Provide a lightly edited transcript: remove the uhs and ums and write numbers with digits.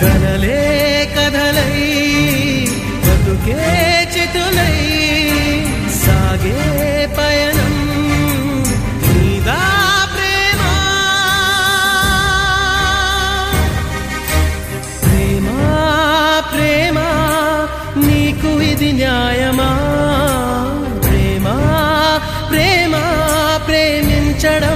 కలలే కథలై బతుకే చితులై సాగే పయనం నీదా ప్రేమ ప్రేమ ప్రేమ నీకు ఇది న్యాయమా ప్రేమ ప్రేమ ప్రేమించడం